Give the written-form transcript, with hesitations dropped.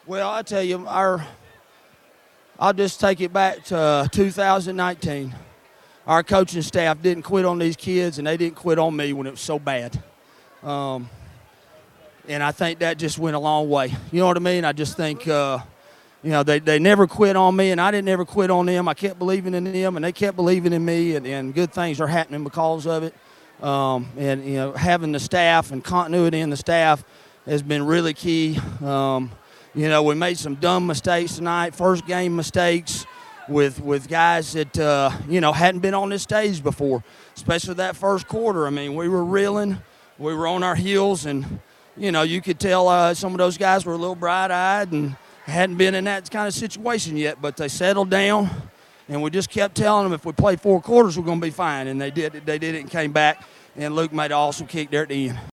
Well, I tell you, I'll just take it back to 2019. Our coaching staff didn't quit on these kids, and they didn't quit on me when it was so bad. And I think that just went a long way. You know what I mean? I just think, they never quit on me, and I didn't ever quit on them. I kept believing in them, and they kept believing in me, and good things are happening because of it. Having the staff and continuity in the staff has been really key. We made some dumb mistakes tonight, first game mistakes with guys that, hadn't been on this stage before, especially that first quarter. I mean, we were reeling. We were on our heels, and, you could tell some of those guys were a little bright-eyed and hadn't been in that kind of situation yet, but they settled down, and we just kept telling them if we play 4 quarters, we're going to be fine, and they did it and came back, and Luke made an awesome kick there at the end.